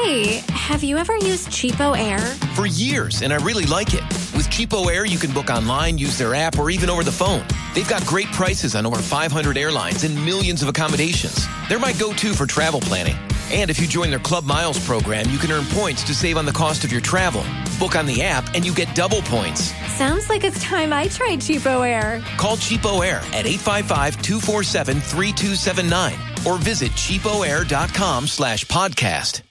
Hey, have you ever used Cheapo Air? For years, and I really like it. With Cheapo Air, you can book online, use their app, or even over the phone. They've got great prices on over 500 airlines and millions of accommodations. They're my go-to for travel planning. And if you join their Club Miles program, you can earn points to save on the cost of your travel. Book on the app, and you get double points. Sounds like it's time I tried Cheapo Air. Call Cheapo Air at 855-247-3279 or visit cheapoair.com/podcast.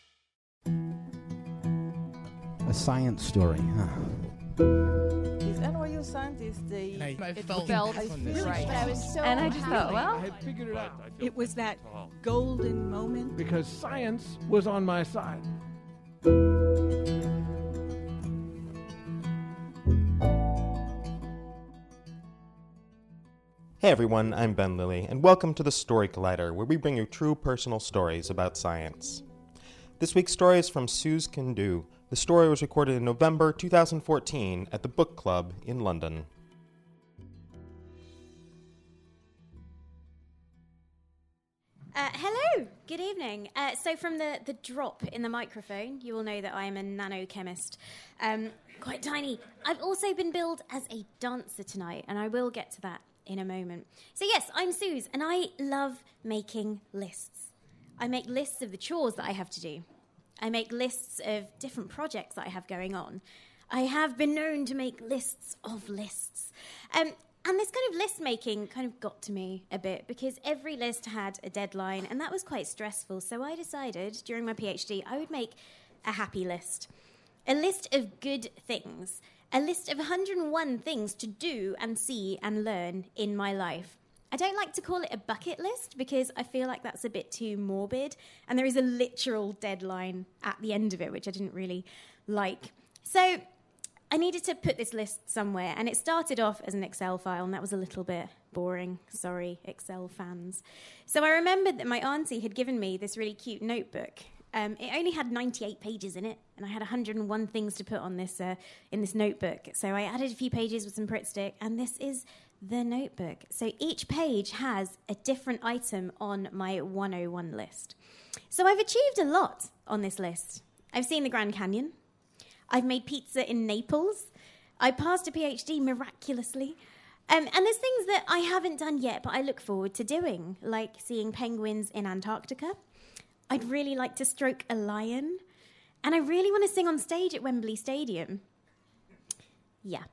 A science story, huh? These NYU scientists, they felt right. But I was so And I just thought, well, I had figured it out. it was that golden moment. Because science was on my side. Hey everyone, I'm Ben Lilly, and welcome to the Story Collider, where we bring you true personal stories about science. This week's story is from Suze Can Do. The story was recorded in November 2014 at the Book Club in London. Hello, good evening. So from the drop in the microphone, you will know that I am a nanochemist. Quite tiny. I've also been billed as a dancer tonight, and I will get to that in a moment. So yes, I'm Suze, and I love making lists. I make lists of the chores that I have to do. I make lists of different projects that I have going on. I have been known to make lists of lists. And this kind of list making kind of got to me a bit because every list had a deadline, and that was quite stressful. So I decided during my PhD I would make a happy list. A list of good things. A list of 101 things to do and see and learn in my life. I don't like to call it a bucket list because I feel like that's a bit too morbid, and there is a literal deadline at the end of it, which I didn't really like. So I needed to put this list somewhere, and it started off as an Excel file, and that was a little bit boring. Sorry, Excel fans. So I remembered that my auntie had given me this really cute notebook. It only had 98 pages in it, and I had 101 things to put on this in this notebook. So I added a few pages with some Pritt stick, and this is the notebook. So each page has a different item on my 101 list. So I've achieved a lot on this list. I've seen the Grand Canyon. I've made pizza in Naples. I passed a PhD miraculously. And there's things that I haven't done yet, but I look forward to doing, like seeing penguins in Antarctica. I'd really like to stroke a lion. And I really want to sing on stage at Wembley Stadium. Yeah.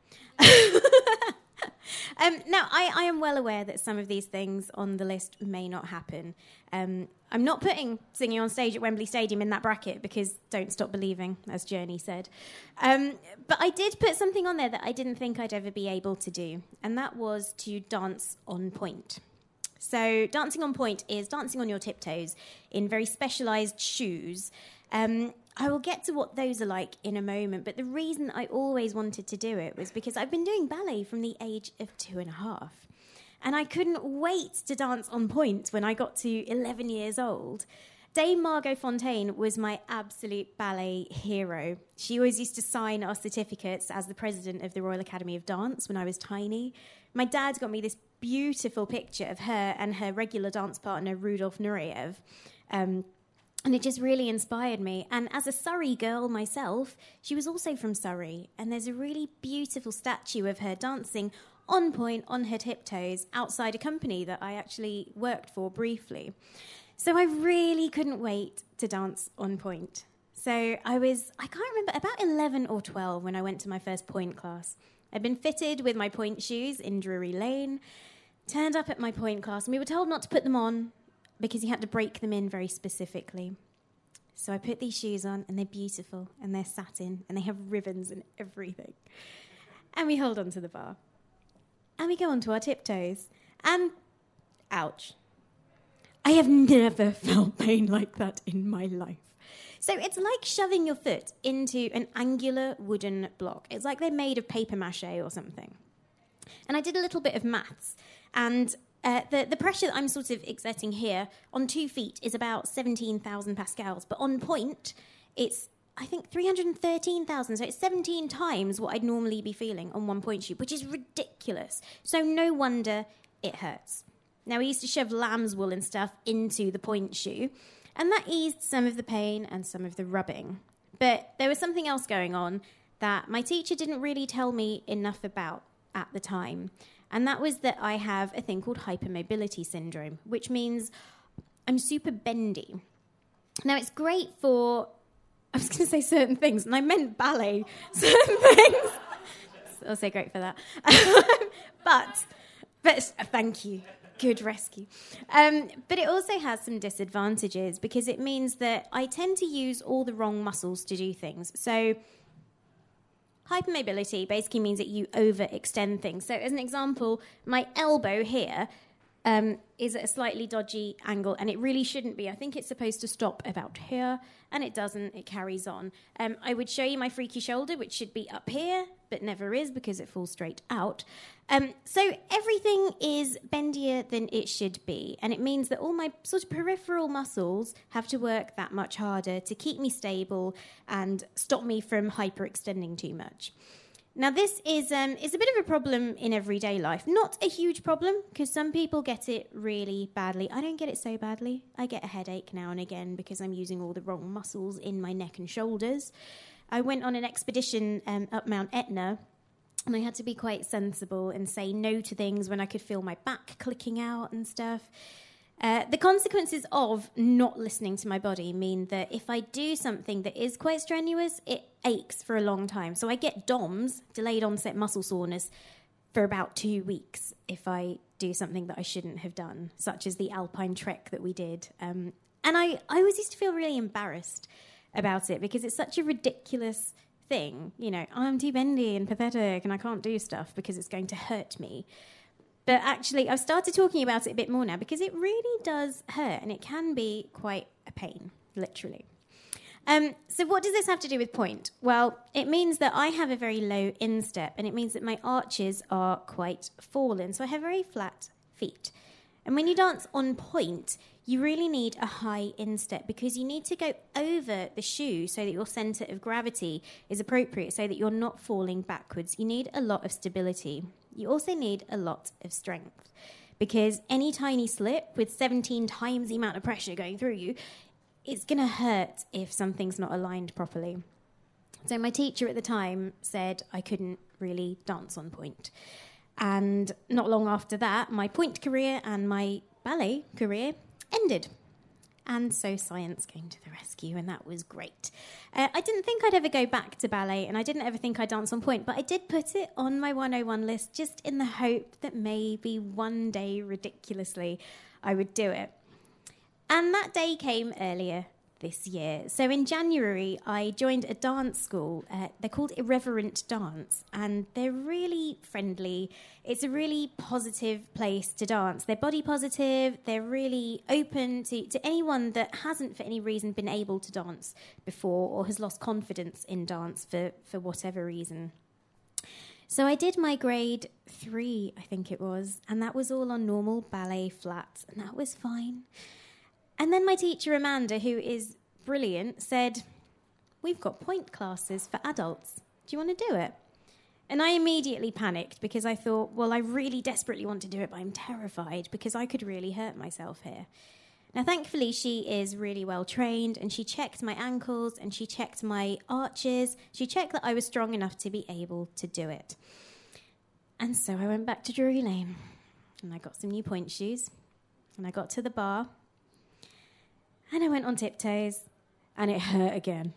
Now, I am well aware that some of these things on the list may not happen. I'm not putting singing on stage at Wembley Stadium in that bracket because don't stop believing, as Journey said. But I did put something on there that I didn't think I'd ever be able to do, and that was to dance on point. So dancing on point is dancing on your tiptoes in very specialised shoes. I will get to what those are like in a moment, but the reason I always wanted to do it was because I've been doing ballet from the age of 2.5. And I couldn't wait to dance on point when I got to 11 years old. Dame Margot Fontaine was my absolute ballet hero. She always used to sign our certificates as the president of the Royal Academy of Dance when I was tiny. My dad got me this beautiful picture of her and her regular dance partner, Rudolf Nureyev. And it just really inspired me. And as a Surrey girl myself, she was also from Surrey. And there's a really beautiful statue of her dancing on point, on her tiptoes, outside a company that I actually worked for briefly. So I really couldn't wait to dance on point. So I can't remember, about 11 or 12 when I went to my first point class. I'd been fitted with my point shoes in Drury Lane, turned up at my point class, and we were told not to put them on because you had to break them in very specifically. So I put these shoes on, and they're beautiful, and they're satin, and they have ribbons and everything. And we hold on to the bar. And we go onto our tiptoes. And, ouch. I have never felt pain like that in my life. So it's like shoving your foot into an angular wooden block. It's like they're made of paper mache or something. And I did a little bit of maths, and the pressure that I'm sort of exerting here on 2 feet is about 17,000 pascals, but on point, it's, I think, 313,000, so it's 17 times what I'd normally be feeling on one point shoe, which is ridiculous. So no wonder it hurts. Now, we used to shove lamb's wool and stuff into the point shoe, And that eased some of the pain and some of the rubbing. But there was something else going on that my teacher didn't really tell me enough about at the time. And that was that I have a thing called hypermobility syndrome, which means I'm super bendy. Now, it's great for, I was going to say certain things, and I meant ballet, certain things. I'll say great for that. but thank you. Good rescue. But it also has some disadvantages because it means that I tend to use all the wrong muscles to do things. So hypermobility basically means that you overextend things. So as an example, my elbow here is at a slightly dodgy angle, and it really shouldn't be. I think it's supposed to stop about here, and it doesn't. It carries on. I would show you my freaky shoulder, which should be up here, but never is because it falls straight out. So everything is bendier than it should be, and it means that all my sort of peripheral muscles have to work that much harder to keep me stable and stop me from hyperextending too much. Now, this is a bit of a problem in everyday life. Not a huge problem, because some people get it really badly. I don't get it so badly. I get a headache now and again because I'm using all the wrong muscles in my neck and shoulders. I went on an expedition up Mount Etna, and I had to be quite sensible and say no to things when I could feel my back clicking out and stuff. The consequences of not listening to my body mean that if I do something that is quite strenuous, it aches for a long time. So I get DOMS, delayed onset muscle soreness, for about 2 weeks if I do something that I shouldn't have done, such as the alpine trek that we did. And I always used to feel really embarrassed about it because it's such a ridiculous thing. You know, I'm too bendy and pathetic and I can't do stuff because it's going to hurt me. But actually, I've started talking about it a bit more now because it really does hurt and it can be quite a pain, literally. So what does this have to do with point? Well, it means that I have a very low instep, and it means that my arches are quite fallen. So I have very flat feet. And when you dance on point, you really need a high instep because you need to go over the shoe so that your centre of gravity is appropriate so that you're not falling backwards. You need a lot of stability. You also need a lot of strength because any tiny slip with 17 times the amount of pressure going through you, it's going to hurt if something's not aligned properly. So my teacher at the time said I couldn't really dance on point. And not long after that, my point career and my ballet career ended. And so science came to the rescue, and that was great. I didn't think I'd ever go back to ballet, and I didn't ever think I'd dance on point, but I did put it on my 101 list just in the hope that maybe one day, ridiculously, I would do it. And that day came earlier this year. So in January, I joined a dance school. They're called Irreverent Dance, and they're really friendly. It's a really positive place to dance. They're body positive. They're really open to anyone that hasn't, for any reason, been able to dance before or has lost confidence in dance for whatever reason. So I did my grade 3, I think it was, and that was all on normal ballet flats, and that was fine. And then my teacher, Amanda, who is brilliant, said, "We've got point classes for adults. Do you want to do it?" And I immediately panicked because I thought, well, I really desperately want to do it, but I'm terrified because I could really hurt myself here. Now, thankfully, she is really well trained, and she checked my ankles and she checked my arches. She checked that I was strong enough to be able to do it. And so I went back to Drury Lane and I got some new point shoes and I got to the bar. And I went on tiptoes, and it hurt again.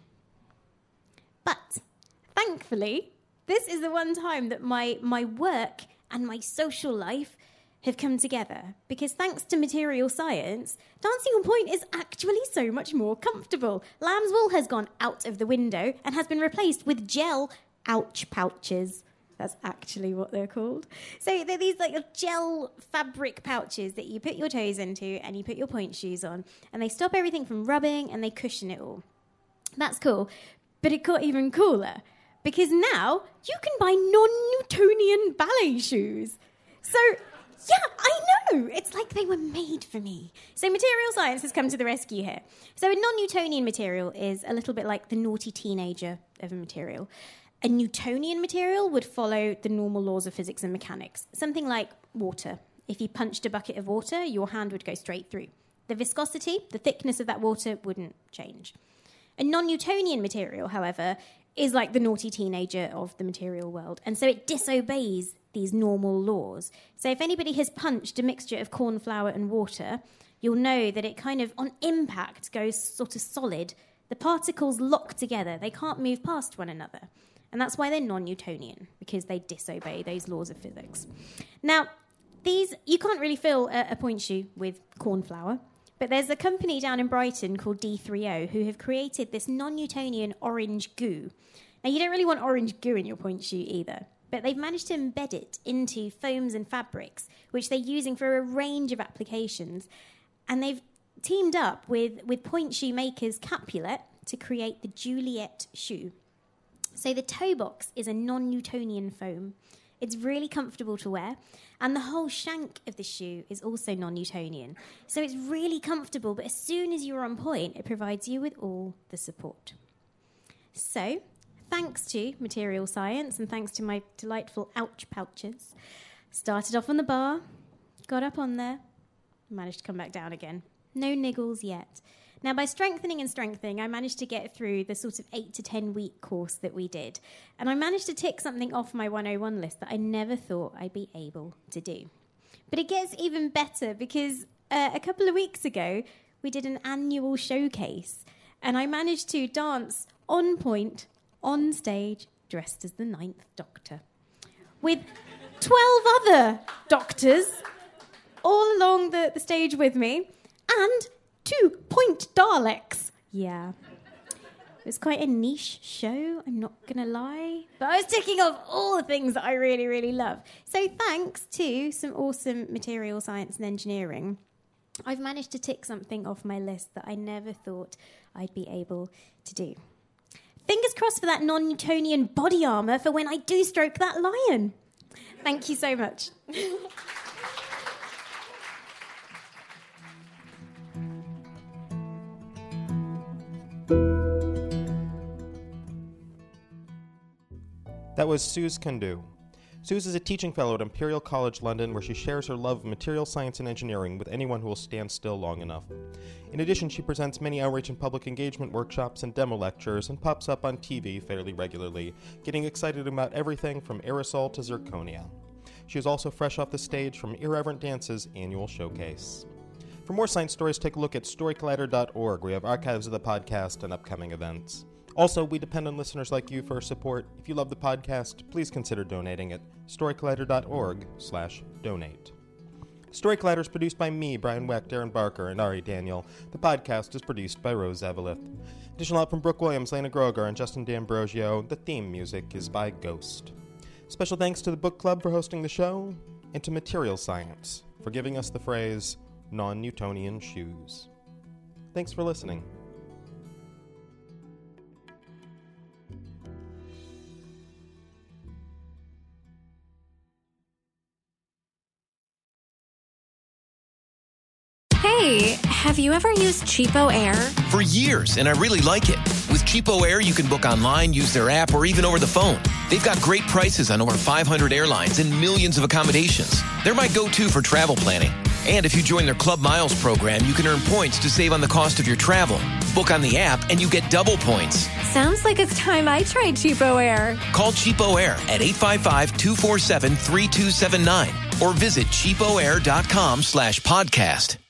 But, thankfully, this is the one time that my work and my social life have come together. Because thanks to material science, dancing on point is actually so much more comfortable. Lamb's wool has gone out of the window and has been replaced with gel ouch pouches. That's actually what they're called. So they're these like gel fabric pouches that you put your toes into and you put your point shoes on, and they stop everything from rubbing and they cushion it all. That's cool. But it got even cooler because now you can buy non-Newtonian ballet shoes. So, yeah, I know. It's like they were made for me. So material science has come to the rescue here. So a non-Newtonian material is a little bit like the naughty teenager of a material. A Newtonian material would follow the normal laws of physics and mechanics. Something like water. If you punched a bucket of water, your hand would go straight through. The viscosity, the thickness of that water wouldn't change. A non-Newtonian material, however, is like the naughty teenager of the material world, and so it disobeys these normal laws. So if anybody has punched a mixture of corn flour and water, you'll know that it kind of, on impact, goes sort of solid. The particles lock together. They can't move past one another. And that's why they're non-Newtonian, because they disobey those laws of physics. Now, you can't really fill a point shoe with corn flour, but there's a company down in Brighton called D3O who have created this non-Newtonian orange goo. Now, you don't really want orange goo in your point shoe either, but they've managed to embed it into foams and fabrics, which they're using for a range of applications. And they've teamed up with point shoe makers Capulet to create the Juliet shoe. So the toe box is a non-Newtonian foam. It's really comfortable to wear, and the whole shank of the shoe is also non-Newtonian. So it's really comfortable, but as soon as you're on point, it provides you with all the support. So, thanks to material science and thanks to my delightful ouch pouches, started off on the bar, got up on there, managed to come back down again. No niggles yet. Now, by strengthening, I managed to get through the sort of 8 to 10 week course that we did. And I managed to tick something off my 101 list that I never thought I'd be able to do. But it gets even better because a couple of weeks ago, we did an annual showcase. And I managed to dance on point, on stage, dressed as the 9th Doctor. With 12 other doctors all along the stage with me. And 2 point Daleks. Yeah. It was quite a niche show, I'm not going to lie. But I was ticking off all the things that I really, really love. So thanks to some awesome material science and engineering, I've managed to tick something off my list that I never thought I'd be able to do. Fingers crossed for that non-Newtonian body armour for when I do stroke that lion. Thank you so much. That was Suze Kundu. Suze is a teaching fellow at Imperial College London, where she shares her love of material science and engineering with anyone who will stand still long enough. In addition, she presents many outreach and public engagement workshops and demo lectures and pops up on TV fairly regularly, getting excited about everything from aerosol to zirconia. She is also fresh off the stage from Irreverent Dance's annual showcase. For more science stories, take a look at storycollider.org, where we have archives of the podcast and upcoming events. Also, we depend on listeners like you for our support. If you love the podcast, please consider donating at storycollider.org/donate. Story Collider is produced by me, Brian Weck, Darren Barker, and Ari Daniel. The podcast is produced by Rose Eveleth. Additional help from Brooke Williams, Lena Groger, and Justin D'Ambrosio. The theme music is by Ghost. Special thanks to the Book Club for hosting the show, and to Material Science for giving us the phrase, non-Newtonian shoes. Thanks for listening. Hey, have you ever used Cheapo Air? For years, and I really like it. With Cheapo Air, you can book online, use their app, or even over the phone. They've got great prices on over 500 airlines and millions of accommodations. They're my go-to for travel planning. And if you join their Club Miles program, you can earn points to save on the cost of your travel. Book on the app, and you get double points. Sounds like it's time I tried Cheapo Air. Call Cheapo Air at 855-247-3279 or visit cheapoair.com/podcast.